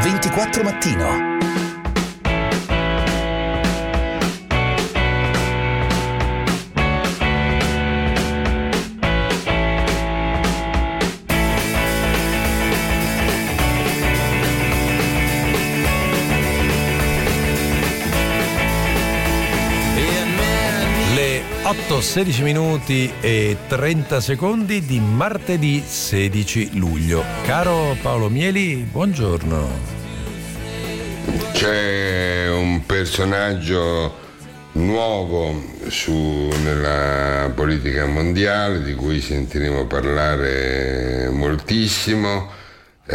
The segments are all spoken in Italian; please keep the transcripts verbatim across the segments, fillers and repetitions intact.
ventiquattro Mattino. otto, sedici minuti e trenta secondi di martedì sedici luglio. Caro Paolo Mieli, buongiorno. C'è un personaggio nuovo su, nella politica mondiale di cui sentiremo parlare moltissimo. È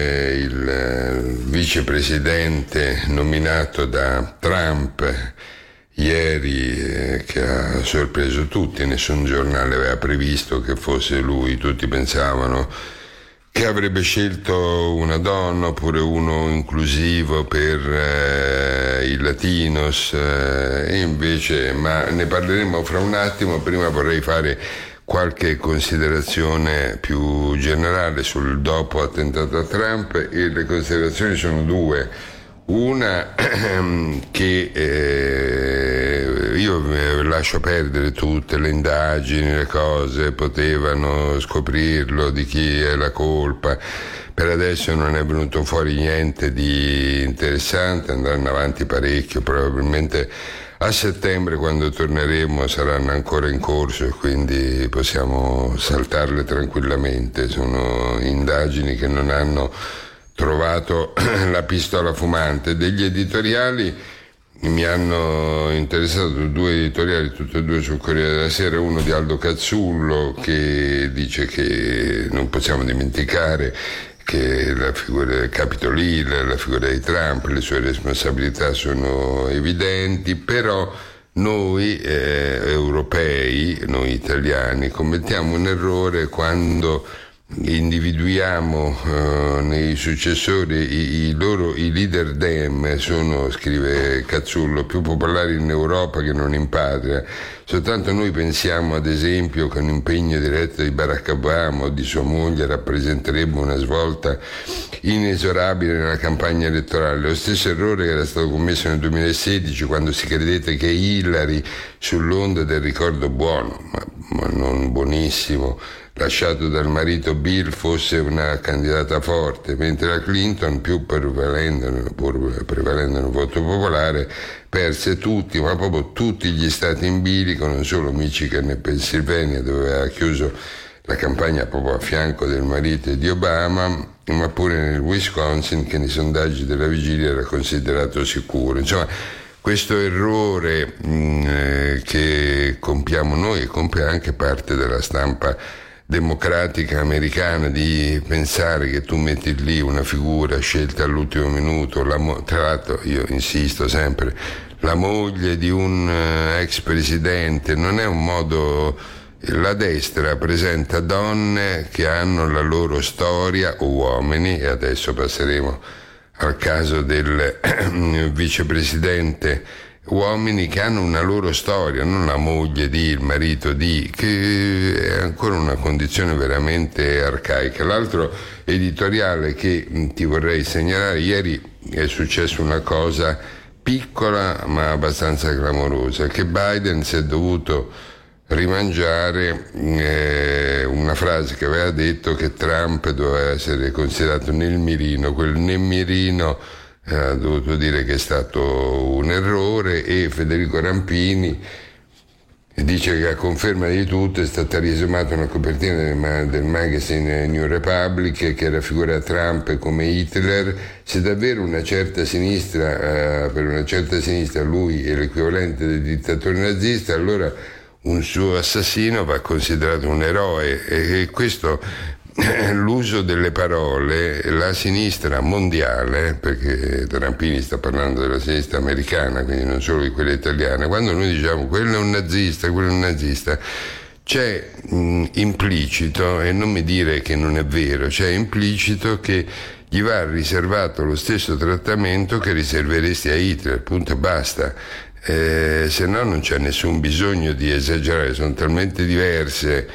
il vicepresidente nominato da Trump ieri, eh, che ha sorpreso tutti. Nessun giornale aveva previsto che fosse lui. Tutti pensavano che avrebbe scelto una donna oppure uno inclusivo per eh, i latinos, eh, e invece, ma ne parleremo fra un attimo. Prima vorrei fare qualche considerazione più generale sul dopo attentato a Trump, e le considerazioni sono due. Una che eh, io lascio perdere tutte le indagini, le cose, potevano scoprirlo, di chi è la colpa. Per adesso non è venuto fuori niente di interessante, andranno avanti parecchio, probabilmente a settembre, quando torneremo, saranno ancora in corso e quindi possiamo saltarle tranquillamente. Sono indagini che non hanno trovato la pistola fumante. Degli editoriali mi hanno interessato due editoriali, tutti e due sul Corriere della Sera, uno di Aldo Cazzullo, che dice che non possiamo dimenticare che la figura del Capitol Hill, la figura di Trump, le sue responsabilità sono evidenti, però noi eh, europei, noi italiani, commettiamo un errore quando individuiamo uh, nei successori i, i loro i leader dem sono, scrive Cazzullo, più popolari in Europa che non in patria. Soltanto noi pensiamo, ad esempio, che un impegno diretto di Barack Obama o di sua moglie rappresenterebbe una svolta inesorabile nella campagna elettorale. Lo stesso errore che era stato commesso nel duemilasedici, quando si credette che Hillary, sull'onda del ricordo buono, ma, ma non buonissimo, lasciato dal marito Bill, fosse una candidata forte, mentre la Clinton, più prevalendo, pur prevalendo nel voto popolare, perse tutti, ma proprio tutti gli stati in bilico, non solo Michigan e Pennsylvania, dove aveva chiuso la campagna proprio a fianco del marito e di Obama, ma pure nel Wisconsin, che nei sondaggi della vigilia era considerato sicuro. Insomma, questo errore mh, eh, che compiamo noi, e compie anche parte della stampa democratica americana, di pensare che tu metti lì una figura scelta all'ultimo minuto, la mo- tra l'altro io insisto sempre, la moglie di un uh, ex presidente, non è un modo. La destra presenta donne che hanno la loro storia, o uomini, e adesso passeremo al caso del vicepresidente, uomini che hanno una loro storia, non la moglie di, il marito di, che è ancora una condizione veramente arcaica. L'altro editoriale che ti vorrei segnalare: ieri è successa una cosa piccola ma abbastanza clamorosa, che Biden si è dovuto rimangiare eh, una frase che aveva detto, che Trump doveva essere considerato nel mirino. Quel nel mirino ha dovuto dire che è stato un errore, e Federico Rampini dice che a conferma di tutto è stata riesumata una copertina del, del magazine New Republic che raffigura Trump come Hitler. Se davvero una certa sinistra, eh, per una certa sinistra lui è l'equivalente del dittatore nazista, allora un suo assassino va considerato un eroe. E, e questo, l'uso delle parole, la sinistra mondiale, perché Rampini sta parlando della sinistra americana, quindi non solo di quella italiana, quando noi diciamo quello è un nazista, quello è un nazista, c'è mh, implicito, e non mi dire che non è vero, c'è implicito che gli va riservato lo stesso trattamento che riserveresti a Hitler, punto e basta. Eh, se no non c'è nessun bisogno di esagerare, sono talmente diverse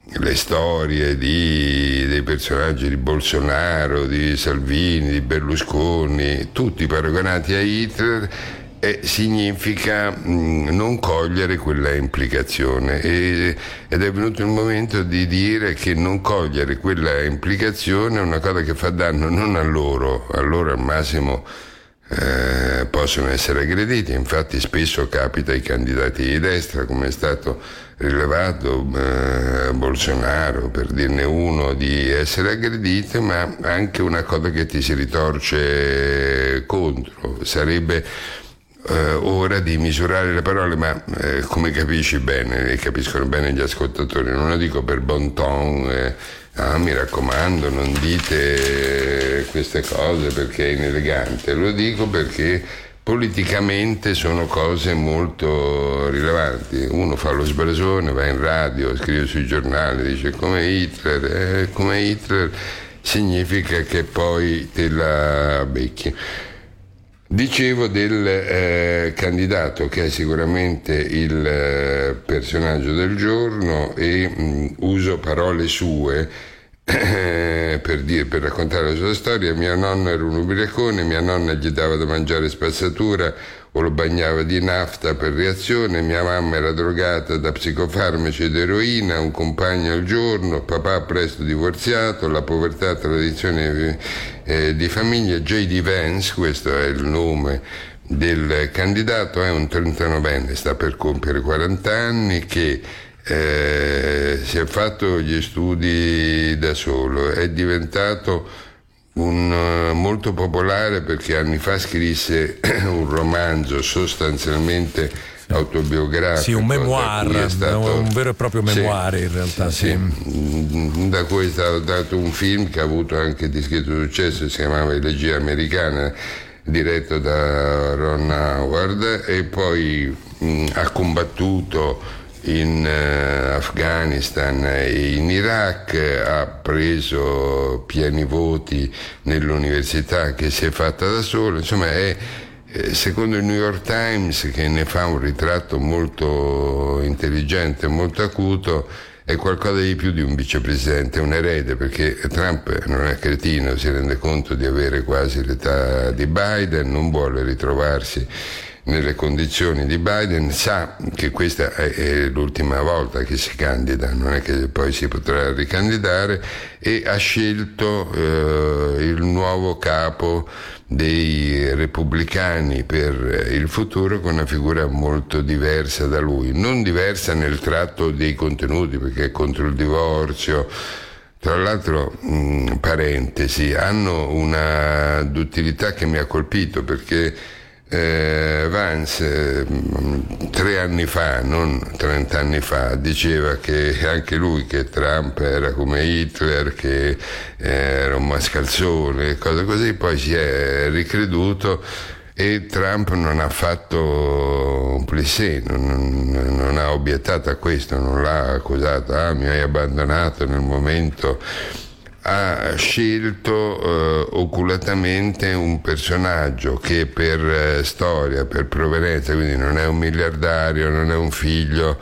le storie di, dei personaggi di Bolsonaro, di Salvini, di Berlusconi, tutti paragonati a Hitler, eh, significa mh, non cogliere quella implicazione, e, ed è venuto il momento di dire che non cogliere quella implicazione è una cosa che fa danno non a loro, a loro al massimo Eh, possono essere aggrediti. Infatti spesso capita ai candidati di destra, come è stato rilevato eh, Bolsonaro, per dirne uno, di essere aggredito, ma anche una cosa che ti si ritorce contro. Sarebbe eh, ora di misurare le parole, ma eh, come capisci bene, e capiscono bene gli ascoltatori, non lo dico per bon ton, eh, ah, mi raccomando, non dite queste cose perché è inelegante. Lo dico perché politicamente sono cose molto rilevanti. Uno fa lo sbrasone, va in radio, scrive sui giornali, dice come Hitler, eh, come Hitler significa che poi te la becchi. Dicevo del eh, candidato che è sicuramente il eh, personaggio del giorno, e mh, uso parole sue eh, per, dire, per raccontare la sua storia. Mio nonno era un ubriacone, mia nonna gli dava da mangiare spazzatura o lo bagnava di nafta per reazione, mia mamma era drogata da psicofarmaci ed eroina, un compagno al giorno, papà presto divorziato, la povertà, tradizione eh, di famiglia. J D Vance, questo è il nome del candidato, è un trentanovenne, sta per compiere quaranta anni, che eh, si è fatto gli studi da solo, è diventato un uh, molto popolare perché anni fa scrisse un romanzo sostanzialmente autobiografico. Sì, un memoir, stato, un vero e proprio memoir, sì, in realtà. Sì. Sì. Da cui è stato dato un film che ha avuto anche discreto successo, si chiamava Elegia americana, diretto da Ron Howard, e poi mh, ha combattuto in uh, Afghanistan e in Iraq, ha preso pieni voti nell'università che si è fatta da solo, insomma è, eh, secondo il New York Times, che ne fa un ritratto molto intelligente, molto acuto, è qualcosa di più di un vicepresidente, un erede, perché Trump non è cretino, si rende conto di avere quasi l'età di Biden, non vuole ritrovarsi nelle condizioni di Biden, sa che questa è, è l'ultima volta che si candida, non è che poi si potrà ricandidare, e ha scelto eh, il nuovo capo dei repubblicani per il futuro, con una figura molto diversa da lui, non diversa nel tratto dei contenuti, perché è contro il divorzio. Tra l'altro, mh, parentesi, hanno una duttilità che mi ha colpito, perché Eh, Vance eh, tre anni fa, non trent'anni fa, diceva che anche lui, che Trump era come Hitler, che eh, era un mascalzone, cose così, poi si è ricreduto, e Trump non ha fatto un plissé, non, non, non ha obiettato a questo, non l'ha accusato, ah, mi hai abbandonato nel momento. Ha scelto eh, oculatamente un personaggio che per eh, storia, per provenienza, quindi non è un miliardario, non è un figlio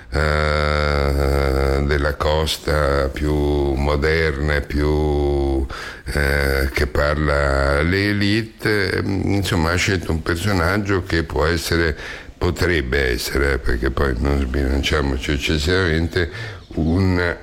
eh, della costa più moderna, più eh, che parla alle elite, insomma ha scelto un personaggio che può essere, potrebbe essere, perché poi non sbilanciamoci eccessivamente, un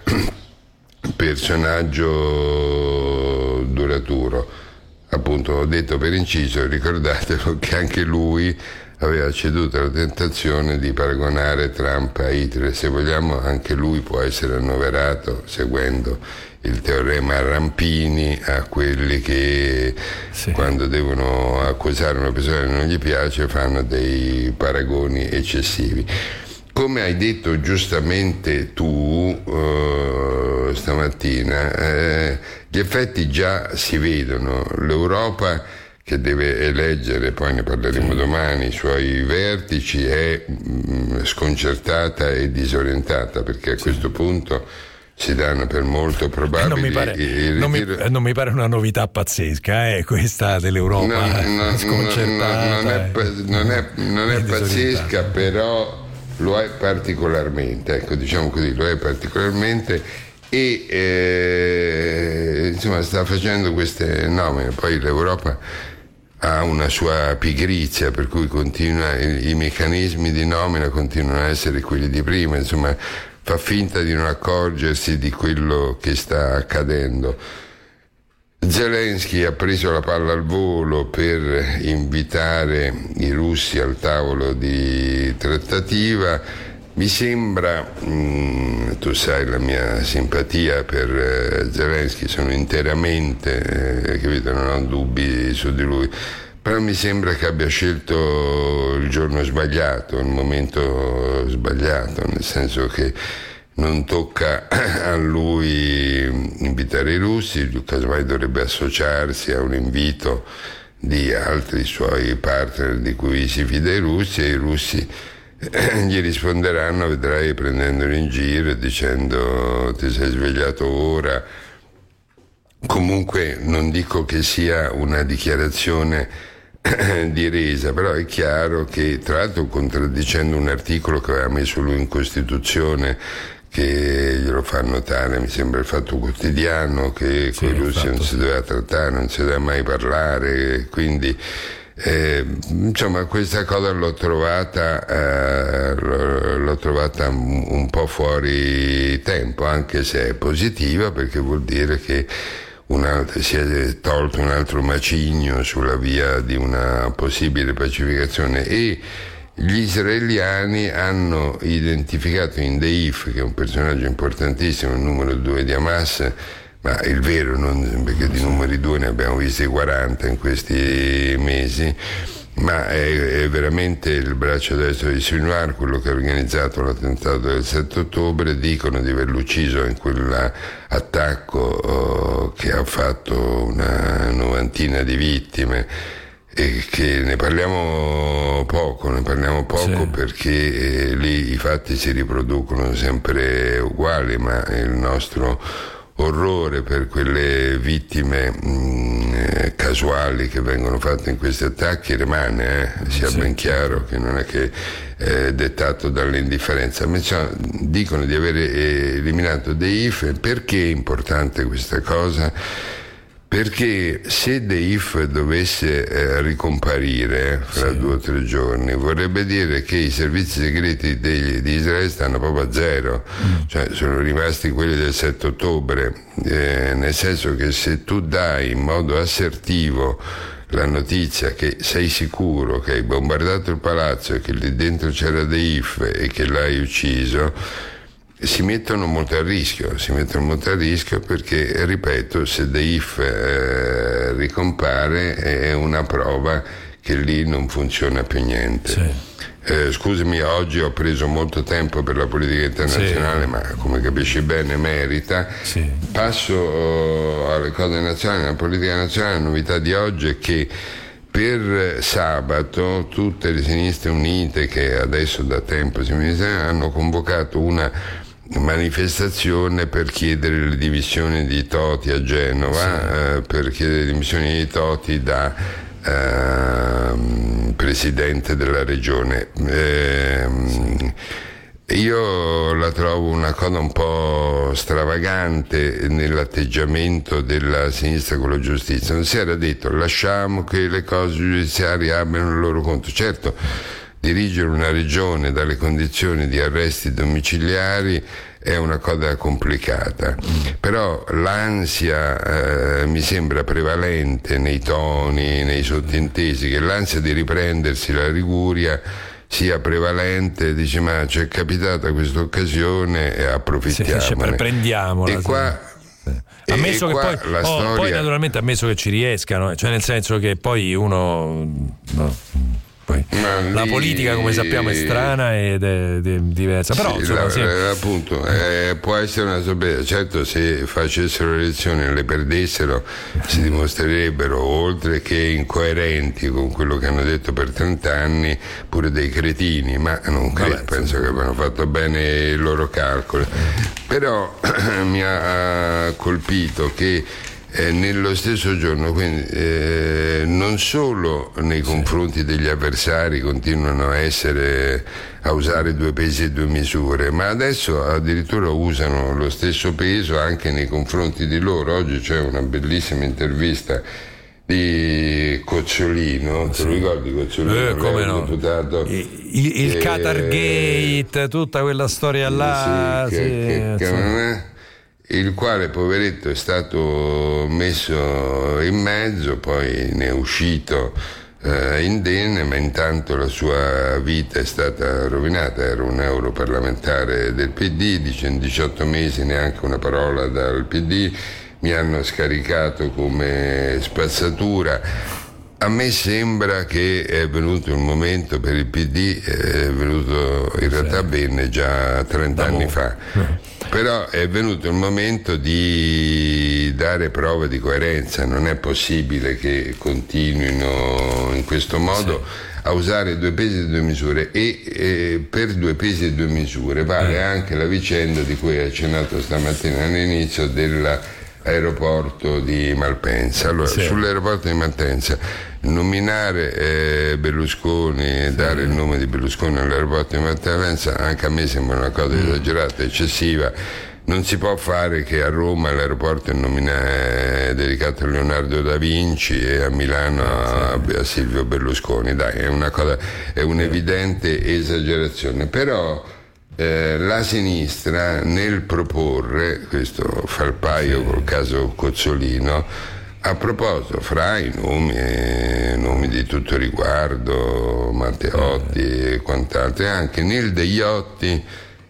personaggio duraturo. Appunto, ho detto per inciso, ricordatelo che anche lui aveva ceduto alla tentazione di paragonare Trump a Hitler. Se vogliamo, anche lui può essere annoverato, seguendo il teorema Rampini, a quelli che sì, quando devono accusare una persona che non gli piace fanno dei paragoni eccessivi. Come hai detto giustamente tu uh, stamattina, eh, gli effetti già si vedono. L'Europa, che deve eleggere, poi ne parleremo domani, i suoi vertici, è mh, sconcertata e disorientata, perché a sì, questo punto si danno per molto probabili. Non mi pare, il non mi, non mi pare una novità pazzesca, eh, questa dell'Europa, no, no, sconcertata. No, non è, non è, non è pazzesca, però lo è particolarmente, ecco, diciamo così, lo è particolarmente e eh, insomma sta facendo queste nomine. Poi l'Europa ha una sua pigrizia, per cui continua, i, i meccanismi di nomina continuano a essere quelli di prima, insomma fa finta di non accorgersi di quello che sta accadendo. Zelensky ha preso la palla al volo per invitare i russi al tavolo di trattativa. Mi sembra, mh, tu sai la mia simpatia per eh, Zelensky, sono interamente, eh, capito, non ho dubbi su di lui, però mi sembra che abbia scelto il giorno sbagliato, il momento sbagliato, nel senso che non tocca a lui invitare i russi, casomai dovrebbe associarsi a un invito di altri suoi partner di cui si fida i russi, e i russi gli risponderanno, vedrai, prendendolo in giro e dicendo ti sei svegliato ora. Comunque non dico che sia una dichiarazione di resa, però è chiaro che, tra l'altro contraddicendo un articolo che aveva messo lui in Costituzione, che glielo fa notare, mi sembra, il Fatto Quotidiano, che sì, con i russi non si doveva trattare, non si doveva mai parlare, quindi eh, insomma questa cosa l'ho trovata eh, l'ho, l'ho trovata un po' fuori tempo, anche se è positiva, perché vuol dire che un altro, si è tolto un altro macigno sulla via di una possibile pacificazione. E gli israeliani hanno identificato in Deif, che è un personaggio importantissimo, il numero due di Hamas, ma il vero, non, perché di numeri due ne abbiamo visti quaranta in questi mesi, ma è, è veramente il braccio destro di Sinwar, quello che ha organizzato l'attentato del sette ottobre. Dicono di averlo ucciso in quell'attacco oh, che ha fatto una novantina di vittime, e che ne parliamo poco, ne parliamo poco sì. perché eh, lì i fatti si riproducono sempre uguali, ma il nostro orrore per quelle vittime mh, casuali che vengono fatte in questi attacchi rimane, eh? sia sì. ben chiaro che non è che è dettato dall'indifferenza. Ma cioè, dicono di aver eliminato Deif. Perché è importante questa cosa? Perché se Deif dovesse eh, ricomparire fra sì. due o tre giorni, vorrebbe dire che i servizi segreti di, di Israele stanno proprio a zero, mm. cioè sono rimasti quelli del sette ottobre, eh, nel senso che se tu dai in modo assertivo la notizia che sei sicuro che hai bombardato il palazzo e che lì dentro c'era Deif e che l'hai ucciso, si mettono molto a rischio, si mettono molto a rischio perché, ripeto, se Deif eh, ricompare è una prova che lì non funziona più niente. Sì. Eh, scusami, oggi ho preso molto tempo per la politica internazionale, sì. ma come capisci bene merita. Sì. Passo oh, alle cose nazionali. La politica nazionale, la novità di oggi è che per sabato tutte le sinistre unite, che adesso da tempo si hanno convocato una manifestazione per chiedere le dimissioni di Toti a Genova, sì. eh, per chiedere le dimissioni di Toti da eh, presidente della regione. Eh, sì. Io la trovo una cosa un po' stravagante nell'atteggiamento della sinistra con la giustizia. Non si era detto lasciamo che le cose giudiziarie abbiano il loro conto. Certo, dirigere una regione dalle condizioni di arresti domiciliari è una cosa complicata, però l'ansia eh, mi sembra prevalente nei toni, nei sottintesi, che l'ansia di riprendersi la Liguria sia prevalente, dice ma ci è capitata questa occasione e approfittiamone. Sì, cioè, prendiamola. E qua... Ammesso che poi, la oh, storia... poi naturalmente ammesso che ci riescano, cioè nel senso che poi uno no, poi la lì... politica come sappiamo è strana ed è, è diversa, però sì, insomma, la, sì. appunto eh, può essere una sorpresa. Certo, se facessero le elezioni e le perdessero si dimostrerebbero, oltre che incoerenti con quello che hanno detto per trent'anni, pure dei cretini, ma non credo, Vabbè, penso sì. che abbiano fatto bene i loro calcoli. Però mi ha colpito che eh, nello stesso giorno, quindi eh, non solo nei confronti degli avversari continuano a essere a usare due pesi e due misure, ma adesso addirittura usano lo stesso peso anche nei confronti di loro. Oggi c'è una bellissima intervista di Cozzolino, sì. te lo ricordi Cozzolino? Eh, come no? Deputato, il, il, il che, Qatar Gate, tutta quella storia là, sì, sì, che, che, che, il quale poveretto è stato messo in mezzo, poi ne è uscito eh, indenne, ma intanto la sua vita è stata rovinata. Era un europarlamentare del P D, dice in diciotto mesi neanche una parola dal P D, mi hanno scaricato come spazzatura. A me sembra che è venuto il momento per il P D, è venuto in realtà sì. bene già trent'anni fa, però è venuto il momento di dare prove di coerenza. Non è possibile che continuino in questo modo sì. a usare due pesi e due misure, e, e per due pesi e due misure vale eh. anche la vicenda di cui hai accennato stamattina all'inizio della aeroporto di Malpensa. Allora, sì. sull'aeroporto di Malpensa nominare eh, Berlusconi e sì. dare il nome di Berlusconi all'aeroporto di Malpensa anche a me sembra una cosa mm. esagerata, eccessiva. Non si può fare che a Roma l'aeroporto è, nomina- è dedicato a Leonardo da Vinci e a Milano a, a Silvio Berlusconi. Dai, è una cosa, è un'evidente esagerazione. Però Eh, la sinistra nel proporre questo fa il paio sì. col caso Cozzolino, ha proposto fra i nomi, eh, nomi di tutto riguardo, Matteotti eh. e quant'altro, e anche Nil Degliotti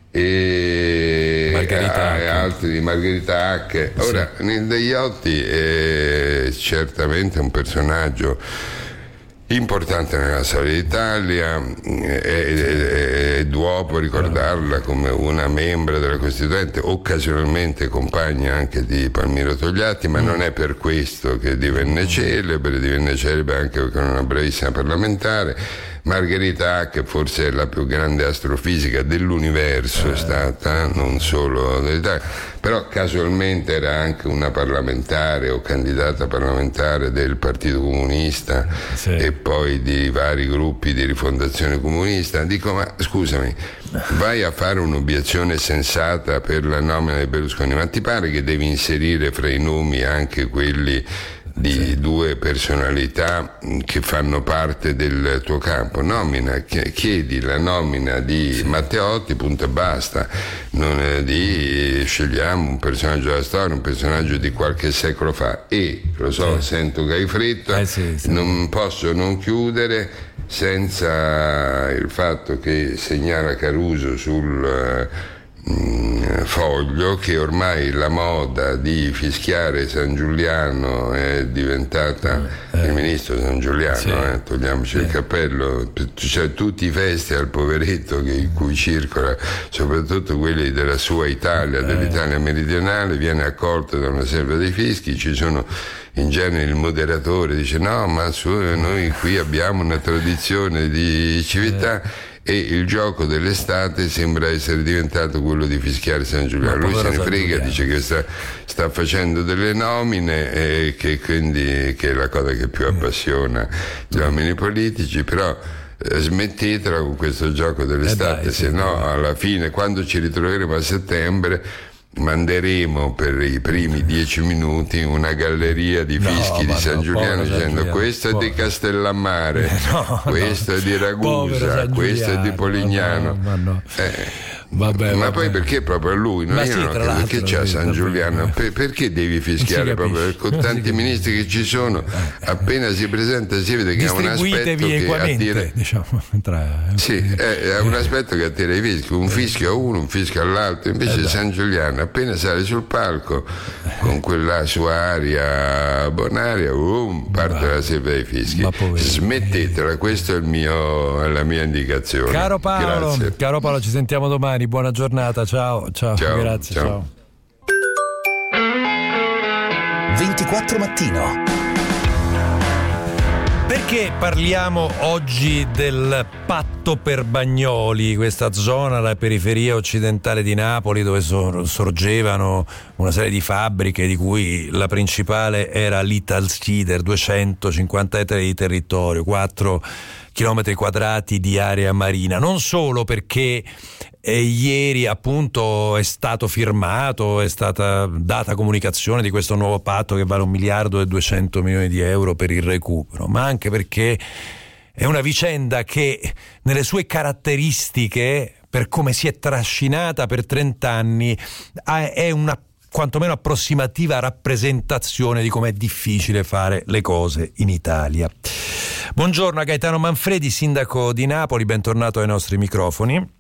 e, Margherita e altri di Margherita Hack. Ora sì. Nil Degliotti è certamente un personaggio importante nella storia d'Italia, è, è, è duopo ricordarla come una membra della Costituente, occasionalmente compagna anche di Palmiro Togliatti, ma mm. non è per questo che divenne celebre, divenne celebre anche perché era una bravissima parlamentare. Margherita Hack forse è la più grande astrofisica dell'universo, è stata, non solo dell'Italia, però casualmente era anche una parlamentare o candidata parlamentare del Partito Comunista sì. e poi di vari gruppi di rifondazione comunista. Dico, ma scusami, vai a fare un'obiezione sensata per la nomina di Berlusconi, ma ti pare che devi inserire fra i nomi anche quelli di sì. due personalità che fanno parte del tuo campo? Nomina, chiedi la nomina di sì. Matteotti, punto e basta. Non è di scegliamo un personaggio della storia, un personaggio di qualche secolo fa. E lo so, sì. sento che hai fretta, eh sì, sì. non posso non chiudere senza il fatto che segnala Caruso sul Foglio che ormai la moda di fischiare San Giuliano è diventata eh, il ministro San Giuliano, sì. eh, togliamoci eh. il cappello, cioè tutti i festival poveretto che, in cui circola, soprattutto quelli della sua Italia, eh. dell'Italia meridionale, viene accolto da una selva dei fischi. Ci sono in genere il moderatore dice no, ma su, noi qui abbiamo una tradizione di civiltà. Eh. E il gioco dell'estate sembra essere diventato quello di fischiare San Giuliano. Lui se ne frega, dice che sta, sta facendo delle nomine e che quindi che è la cosa che più appassiona gli uomini politici, però eh, smettetela con questo gioco dell'estate, eh dai, se sì, no sì. alla fine, quando ci ritroveremo a settembre, manderemo per i primi dieci minuti una galleria di fischi no, di San no, Giuliano dicendo Giuliano, questo povero. È di Castellammare, no, questo no. è di Ragusa, questo è di Polignano. No, no, no. Eh, Vabbè, ma vabbè. Poi perché proprio a lui? No, io sì, non ho capito perché c'ha San Giuliano, per, perché devi fischiare proprio con tanti ministri che ci sono? Appena si presenta si vede che ha un aspetto che attira, diciamo, tra... sì, è, ha un aspetto che attira i fischi, un fischio a uno, un fischio all'altro. Invece eh San Giuliano appena sale sul palco con quella sua aria bonaria, um, parte la selva dei fischi. Smettetela, questa è il mio, è la mia indicazione. Caro Paolo, Grazie. caro Paolo, ci sentiamo domani. Buona giornata, ciao, ciao, ciao grazie, ciao. ciao. ventiquattro Mattino. Perché parliamo oggi del patto per Bagnoli, questa zona, la periferia occidentale di Napoli, dove sor- sorgevano una serie di fabbriche, di cui la principale era l'Italsider, duecentocinquanta ettari di territorio, quattro chilometri quadrati di area marina. Non solo perché E ieri appunto è stato firmato, è stata data comunicazione di questo nuovo patto che vale un miliardo e duecento milioni di euro per il recupero, ma anche perché è una vicenda che nelle sue caratteristiche, per come si è trascinata per trent'anni, è una quantomeno approssimativa rappresentazione di com'è difficile fare le cose in Italia. Buongiorno a Gaetano Manfredi, sindaco di Napoli, bentornato ai nostri microfoni.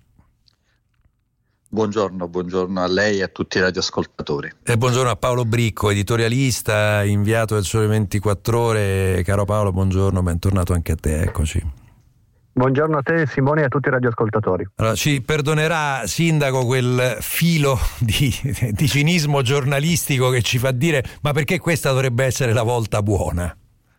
Buongiorno, buongiorno a lei e a tutti i radioascoltatori. E buongiorno a Paolo Bricco, editorialista, inviato del Sole ventiquattro Ore. Caro Paolo, buongiorno, bentornato anche a te, eccoci. Buongiorno a te Simone e a tutti i radioascoltatori. Allora, ci perdonerà, sindaco, quel filo di, di cinismo giornalistico che ci fa dire: ma perché questa dovrebbe essere la volta buona?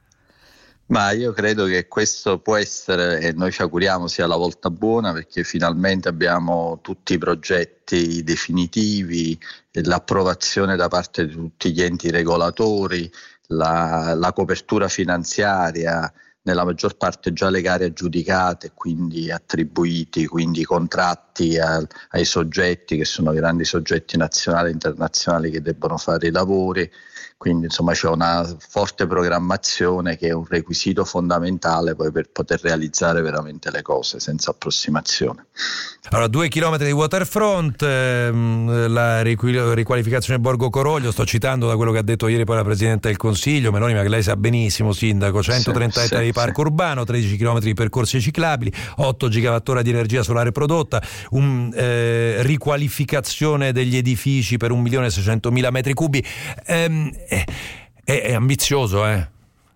Ma io credo che questo può essere, e noi ci auguriamo sia la volta buona, perché finalmente abbiamo tutti i progetti definitivi, l'approvazione da parte di tutti gli enti regolatori, la, la copertura finanziaria, nella maggior parte già le gare aggiudicate, quindi attribuiti, quindi i contratti a, ai soggetti che sono grandi soggetti nazionali e internazionali che debbono fare i lavori. Quindi insomma c'è una forte programmazione che è un requisito fondamentale poi per poter realizzare veramente le cose senza approssimazione. Allora, due chilometri di waterfront, ehm, la riqualificazione Borgo Coroglio, sto citando da quello che ha detto ieri poi la Presidente del Consiglio Meloni, ma che lei sa benissimo, sindaco, centotrenta sì, ettari sì, di parco sì. urbano, tredici chilometri di percorsi ciclabili, otto gigawattora di energia solare prodotta, un, eh, riqualificazione degli edifici per un milione e seicentomila metri cubi. Ehm, è, è, è ambizioso, eh?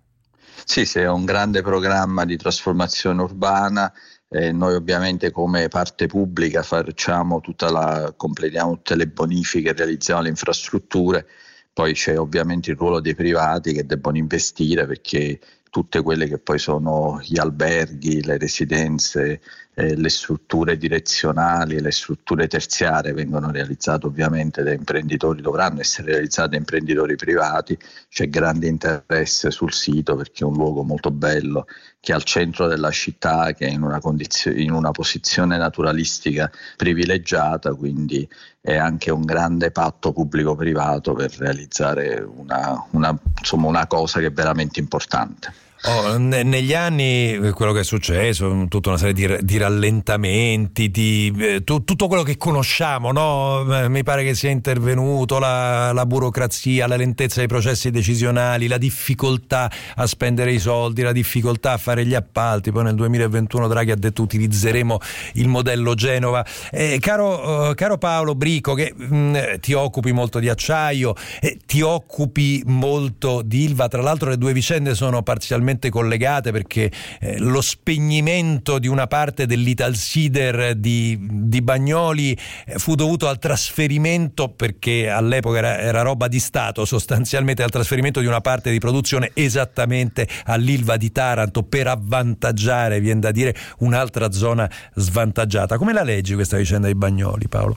Sì, sì, è un grande programma di trasformazione urbana. Eh, noi ovviamente come parte pubblica facciamo tutta la, completiamo tutte le bonifiche, realizziamo le infrastrutture, poi c'è ovviamente il ruolo dei privati che debbono investire, perché tutte quelle che poi sono gli alberghi, le residenze, eh, le strutture direzionali, le strutture terziarie vengono realizzate ovviamente da imprenditori, dovranno essere realizzate da imprenditori privati. C'è grande interesse sul sito perché è un luogo molto bello, che è al centro della città, che è in una condizione, in una posizione naturalistica privilegiata, quindi è anche un grande patto pubblico-privato per realizzare una, una, insomma, una cosa che è veramente importante. Oh, ne, negli anni quello che è successo, tutta una serie di, di rallentamenti, di eh, tu, tutto quello che conosciamo, no? Eh, mi pare che sia intervenuto la, la burocrazia, la lentezza dei processi decisionali, la difficoltà a spendere i soldi, la difficoltà a fare gli appalti. Poi nel duemilaventuno Draghi ha detto utilizzeremo il modello Genova. Eh, caro, eh, caro Paolo Bricco, che mh, ti occupi molto di acciaio, eh, ti occupi molto di Ilva, tra l'altro le due vicende sono parzialmente collegate, perché eh, lo spegnimento di una parte dell'Italsider di, di Bagnoli eh, fu dovuto al trasferimento, perché all'epoca era, era roba di Stato sostanzialmente, al trasferimento di una parte di produzione esattamente all'Ilva di Taranto per avvantaggiare, viene da dire, un'altra zona svantaggiata. Come la leggi questa vicenda di Bagnoli, Paolo?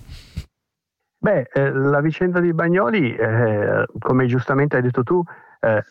Beh, eh, la vicenda di Bagnoli, eh, come giustamente hai detto tu, eh,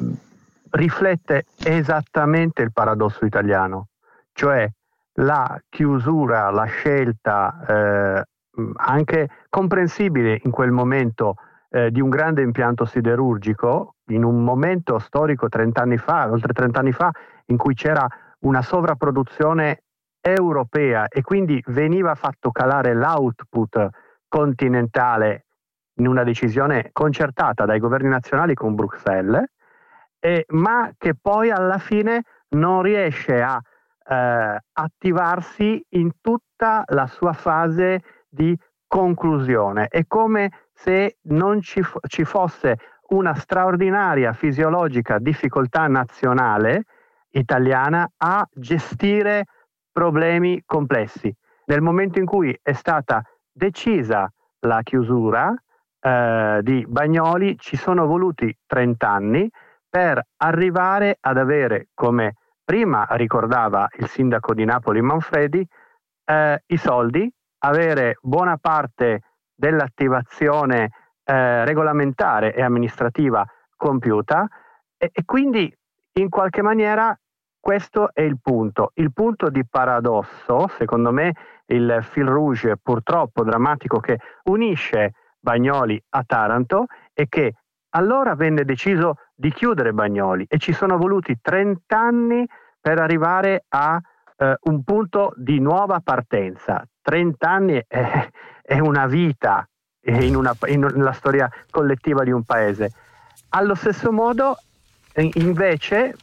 riflette esattamente il paradosso italiano, cioè la chiusura, la scelta eh, anche comprensibile in quel momento eh, di un grande impianto siderurgico, in un momento storico trent'anni fa, oltre trent'anni fa, in cui c'era una sovrapproduzione europea e quindi veniva fatto calare l'output continentale in una decisione concertata dai governi nazionali con Bruxelles, Eh, ma che poi alla fine non riesce a eh, attivarsi in tutta la sua fase di conclusione. È come se non ci, f- ci fosse una straordinaria fisiologica difficoltà nazionale italiana a gestire problemi complessi. Nel momento in cui è stata decisa la chiusura eh, di Bagnoli, ci sono voluti trent'anni per arrivare ad avere, come prima ricordava il sindaco di Napoli Manfredi, eh, i soldi, avere buona parte dell'attivazione eh, regolamentare e amministrativa compiuta, e, e quindi in qualche maniera questo è il punto. Il punto di paradosso, secondo me, il fil rouge purtroppo drammatico che unisce Bagnoli a Taranto, è che allora venne deciso di chiudere Bagnoli e ci sono voluti trenta anni per arrivare a eh, un punto di nuova partenza. trenta anni è, è una vita in una, in, nella storia collettiva di un paese. Allo stesso modo, invece,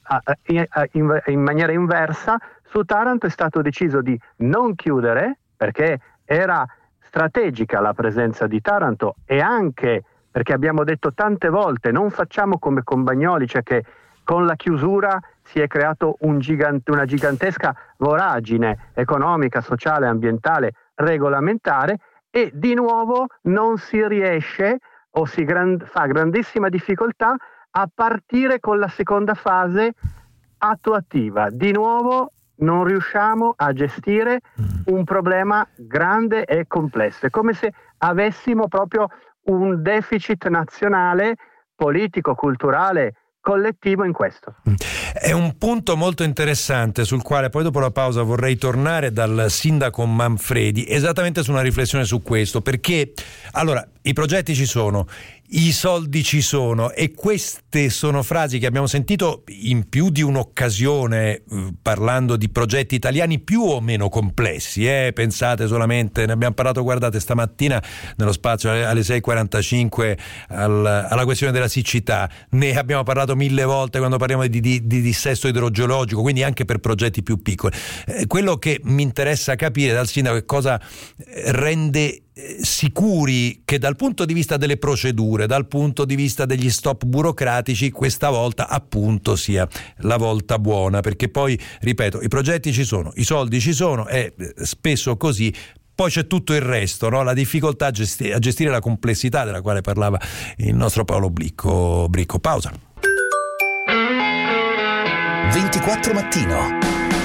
in, in maniera inversa, su Taranto è stato deciso di non chiudere, perché era strategica la presenza di Taranto, e anche perché abbiamo detto tante volte non facciamo come con Bagnoli, cioè che con la chiusura si è creato un gigante, una gigantesca voragine economica, sociale, ambientale, regolamentare, e di nuovo non si riesce o si grand, fa grandissima difficoltà a partire con la seconda fase attuativa. Di nuovo non riusciamo a gestire un problema grande e complesso. È come se avessimo proprio un deficit nazionale, politico, culturale, collettivo in questo. È un punto molto interessante sul quale poi dopo la pausa vorrei tornare dal sindaco Manfredi, esattamente su una riflessione su questo, perché allora i progetti ci sono, i soldi ci sono, e queste sono frasi che abbiamo sentito in più di un'occasione eh, parlando di progetti italiani più o meno complessi, eh? Pensate solamente, ne abbiamo parlato, guardate, stamattina nello spazio alle sei e quarantacinque al, alla questione della siccità, ne abbiamo parlato mille volte quando parliamo di, di, di dissesto idrogeologico, quindi anche per progetti più piccoli. Eh, quello che mi interessa capire dal sindaco è cosa rende sicuri che dal punto di vista delle procedure, dal punto di vista degli stop burocratici, questa volta appunto sia la volta buona, perché poi, ripeto, i progetti ci sono, i soldi ci sono, è spesso così. Poi c'è tutto il resto, no? La difficoltà a gestire, a gestire la complessità della quale parlava il nostro Paolo Bricco. Bricco. Pausa. ventiquattro Mattino.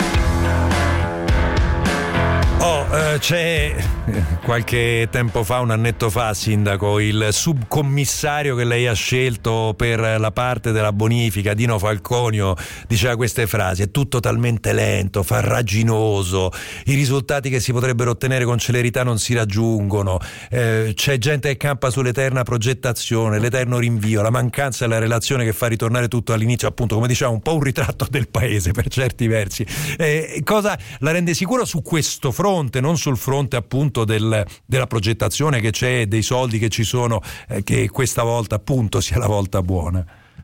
Oh, eh, c'è qualche tempo fa, un annetto fa, sindaco, il subcommissario che lei ha scelto per la parte della bonifica, Dino Falconio, diceva queste frasi: è tutto talmente lento, farraginoso, i risultati che si potrebbero ottenere con celerità non si raggiungono, eh, c'è gente che campa sull'eterna progettazione, l'eterno rinvio, la mancanza della relazione che fa ritornare tutto all'inizio, appunto, come diciamo, un po' un ritratto del paese per certi versi. Eh, cosa la rende sicuro su questo fronte? Non sul fronte appunto del, della progettazione che c'è, dei soldi che ci sono, eh, che questa volta appunto sia la volta buona?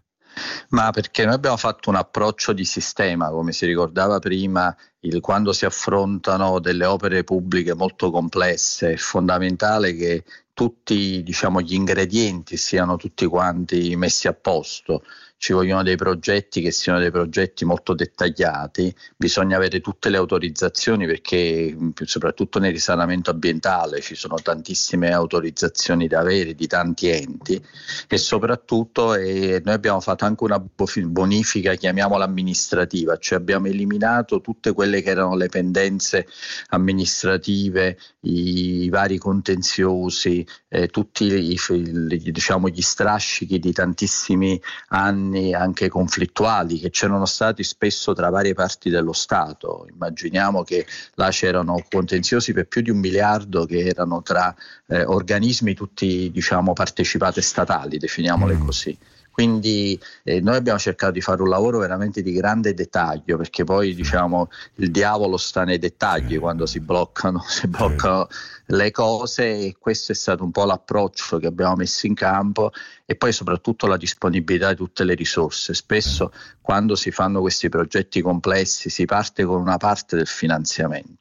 Ma perché noi abbiamo fatto un approccio di sistema, come si ricordava prima, il, quando si affrontano delle opere pubbliche molto complesse è fondamentale che tutti, diciamo, gli ingredienti siano tutti quanti messi a posto. Ci vogliono dei progetti che siano dei progetti molto dettagliati, bisogna avere tutte le autorizzazioni, perché soprattutto nel risanamento ambientale ci sono tantissime autorizzazioni da avere di tanti enti, e soprattutto eh, noi abbiamo fatto anche una bonifica, chiamiamola amministrativa, cioè abbiamo eliminato tutte quelle che erano le pendenze amministrative, i, i vari contenziosi, eh, tutti i, i, diciamo, gli strascichi di tantissimi anni anche conflittuali che c'erano stati spesso tra varie parti dello Stato. Immaginiamo che là c'erano contenziosi per più di un miliardo che erano tra eh, organismi tutti, diciamo, partecipate statali, definiamole mm. così. Quindi eh, noi abbiamo cercato di fare un lavoro veramente di grande dettaglio, perché poi, diciamo, il diavolo sta nei dettagli quando si bloccano, si bloccano le cose, e questo è stato un po' l'approccio che abbiamo messo in campo, e poi soprattutto la disponibilità di tutte le risorse. Spesso quando si fanno questi progetti complessi si parte con una parte del finanziamento,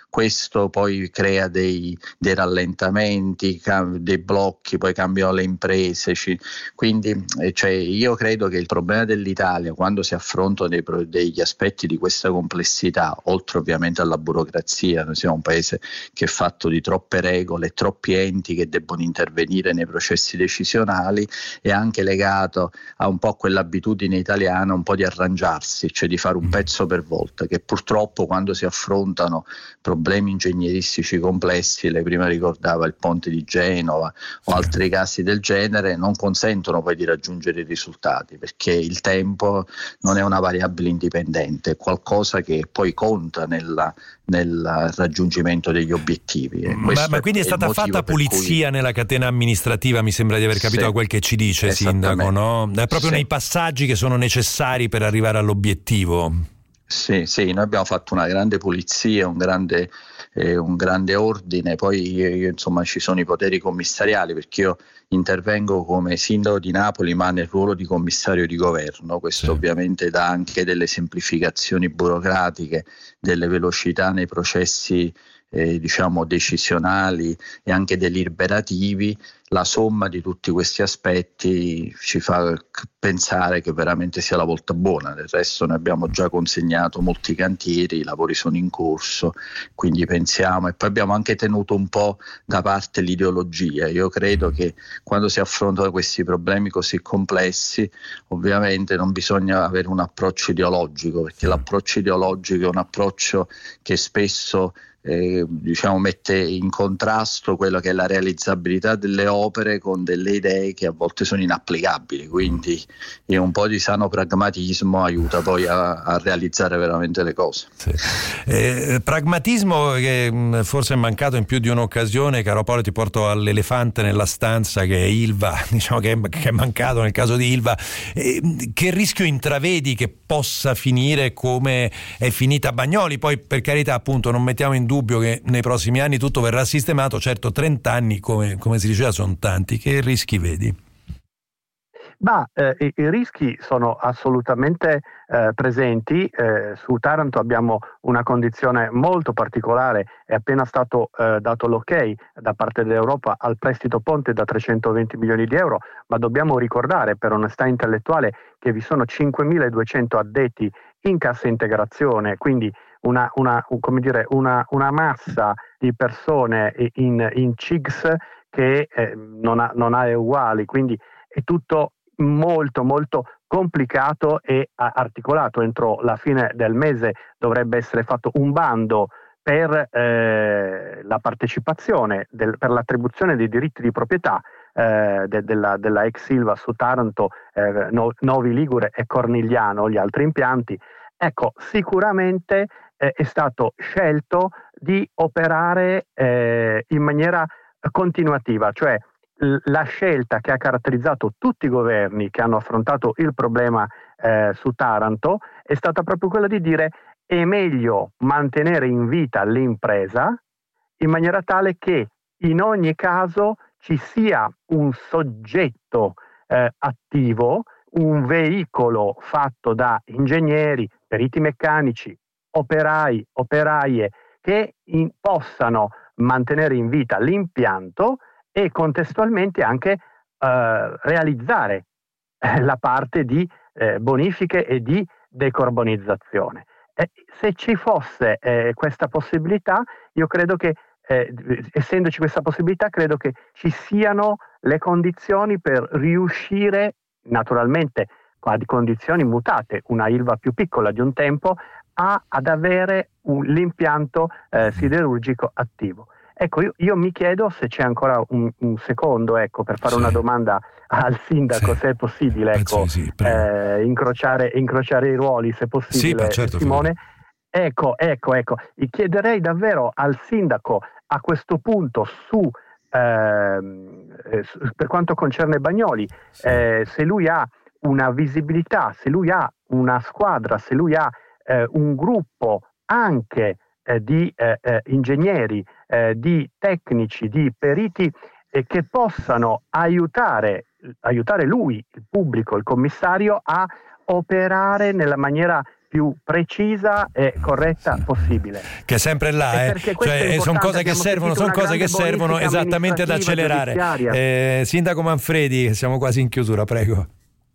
questo poi crea dei, dei rallentamenti, dei blocchi, poi cambiano le imprese, quindi cioè, io credo che il problema dell'Italia quando si affrontano dei, degli aspetti di questa complessità, oltre ovviamente alla burocrazia, noi siamo un paese che è fatto di troppe regole, troppi enti che debbono intervenire nei processi decisionali, è anche legato a un po' quell'abitudine italiana un po' di arrangiarsi, cioè di fare un pezzo per volta, che purtroppo quando si affrontano problemi ingegneristici complessi, lei prima ricordava il ponte di Genova o altri casi del genere, non consentono poi di raggiungere i risultati, perché il tempo non è una variabile indipendente, è qualcosa che poi conta nella, nel raggiungimento degli obiettivi. Ma, ma quindi è stata fatta pulizia cui... nella catena amministrativa, mi sembra di aver capito da sì, quel che ci dice Sindaco, no? È proprio sì. nei passaggi che sono necessari per arrivare all'obiettivo. Sì, sì, noi abbiamo fatto una grande pulizia, un grande, eh, un grande ordine, poi io, io, insomma ci sono i poteri commissariali, perché io intervengo come sindaco di Napoli ma nel ruolo di commissario di governo, questo sì. ovviamente dà anche delle semplificazioni burocratiche, delle velocità nei processi eh, diciamo decisionali e anche deliberativi. La somma di tutti questi aspetti ci fa pensare che veramente sia la volta buona. Del resto noi abbiamo già consegnato molti cantieri, i lavori sono in corso, quindi pensiamo, e poi abbiamo anche tenuto un po' da parte l'ideologia. Io credo che quando si affrontano questi problemi così complessi ovviamente non bisogna avere un approccio ideologico, perché l'approccio ideologico è un approccio che spesso Eh, diciamo mette in contrasto quello che è la realizzabilità delle opere con delle idee che a volte sono inapplicabili, quindi eh, un po' di sano pragmatismo aiuta poi a, a realizzare veramente le cose. Sì. Eh, pragmatismo che forse è mancato in più di un'occasione. Caro Paolo, ti porto all'elefante nella stanza che è Ilva, diciamo che è, che è mancato nel caso di Ilva. Eh, che rischio intravedi che possa finire come è finita Bagnoli? Poi per carità, appunto, non mettiamo in dubbio che nei prossimi anni tutto verrà sistemato, certo trenta anni come, come si diceva sono tanti. Che rischi vedi? Ma eh, i, i rischi sono assolutamente eh, presenti. Eh, su Taranto abbiamo una condizione molto particolare, è appena stato eh, dato l'ok da parte dell'Europa al prestito ponte da trecentoventi milioni di euro, ma dobbiamo ricordare per onestà intellettuale che vi sono cinquemiladuecento addetti in cassa integrazione, quindi una, una, come dire, una, una massa di persone in, in C I G S che eh, non ha, non ha uguali, quindi è tutto molto molto complicato e articolato. Entro la fine del mese dovrebbe essere fatto un bando per eh, la partecipazione, del, per l'attribuzione dei diritti di proprietà eh, de, della, della ex Ilva su Taranto, eh, no, Novi Ligure e Cornigliano, gli altri impianti. Ecco, sicuramente eh, è stato scelto di operare eh, in maniera continuativa, cioè l- la scelta che ha caratterizzato tutti i governi che hanno affrontato il problema eh, su Taranto è stata proprio quella di dire: è meglio mantenere in vita l'impresa in maniera tale che in ogni caso ci sia un soggetto eh, attivo, un veicolo fatto da ingegneri, periti meccanici, operai, operaie che in, possano mantenere in vita l'impianto e contestualmente anche eh, realizzare eh, la parte di eh, bonifiche e di decarbonizzazione. Eh, se ci fosse eh, questa possibilità, io credo che eh, essendoci questa possibilità, credo che ci siano le condizioni per riuscire, naturalmente a condizioni mutate, una Ilva più piccola di un tempo, a, ad avere un, l'impianto eh, siderurgico attivo. Ecco, io, io mi chiedo se c'è ancora un, un secondo, ecco, per fare sì. una domanda al sindaco, sì. se è possibile, ecco, sì, eh, incrociare, incrociare i ruoli, se è possibile, sì, certo, Simone. Ecco, ecco, ecco, chiederei davvero al sindaco a questo punto su, eh, per quanto concerne Bagnoli, sì. eh, se lui ha una visibilità, se lui ha una squadra, se lui ha eh, un gruppo anche eh, di eh, eh, ingegneri, eh, di tecnici, di periti eh, che possano aiutare, aiutare lui, il pubblico, il commissario a operare nella maniera più precisa e corretta possibile. Che è sempre là, eh? Cioè, sono cose che servono, sono cose che servono esattamente ad accelerare. Eh, Sindaco Manfredi, siamo quasi in chiusura, prego.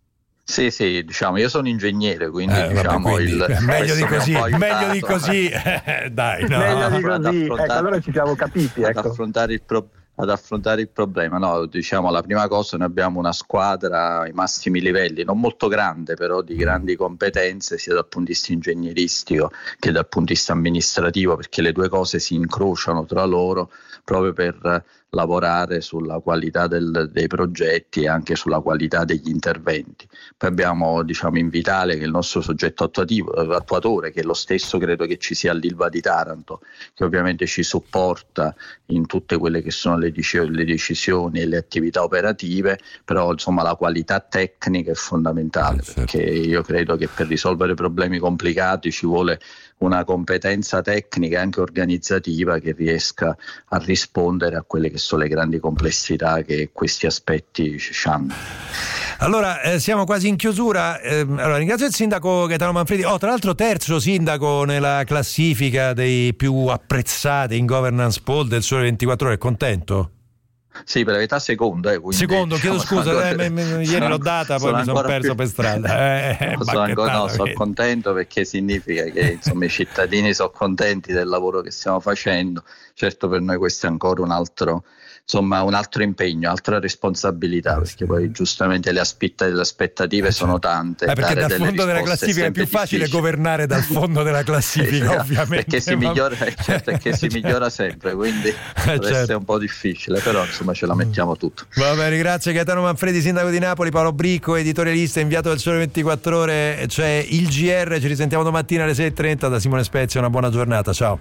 Sì, sì, diciamo, io sono ingegnere, quindi eh, diciamo vabbè, quindi, il, meglio di così, meglio di così, dai, no. meglio di così, ecco, allora ci siamo capiti, ecco. Ad affrontare il problema. ad affrontare il problema. No, diciamo la prima cosa, noi abbiamo una squadra ai massimi livelli, non molto grande, però di grandi competenze sia dal punto di vista ingegneristico che dal punto di vista amministrativo, perché le due cose si incrociano tra loro proprio per lavorare sulla qualità del, dei progetti e anche sulla qualità degli interventi. Poi abbiamo, diciamo, Invitalia, che è il nostro soggetto attuativo, attuatore, che è lo stesso credo che ci sia all'Ilva di Taranto, che ovviamente ci supporta in tutte quelle che sono le, le decisioni e le attività operative, però insomma la qualità tecnica è fondamentale, perché io credo che per risolvere problemi complicati ci vuole una competenza tecnica e anche organizzativa che riesca a rispondere a quelle che sono le grandi complessità che questi aspetti hanno. Allora, eh, siamo quasi in chiusura. Eh, allora, ringrazio il sindaco Gaetano Manfredi. Oh, tra l'altro terzo sindaco nella classifica dei più apprezzati in governance poll del Sole ventiquattro Ore. È contento? Sì, per la verità secondo, eh, quindi, secondo, chiedo diciamo, scusa, ancora, eh, m- m- ieri l'ho data, poi mi sono perso più... per strada. Eh, no, sono ancora, no, sono contento perché significa che insomma i cittadini sono contenti del lavoro che stiamo facendo. Certo, per noi questo è ancora un altro, insomma, un altro impegno, altra responsabilità, perché poi giustamente le, aspetta- le aspettative eh, sono tante. Eh, perché dal fondo della classifica è più facile difficile. governare dal fondo della classifica, esatto, ovviamente. Perché si migliora, certo, perché si migliora sempre, quindi eh, certo. è un po' difficile, però insomma ce la mettiamo tutto. Va bene, grazie Gaetano Manfredi, sindaco di Napoli. Paolo Bricco, editorialista, inviato del Sole ventiquattro Ore. C'è il G R, ci risentiamo domattina alle sei e trenta da Simone Spezia. Una buona giornata, ciao.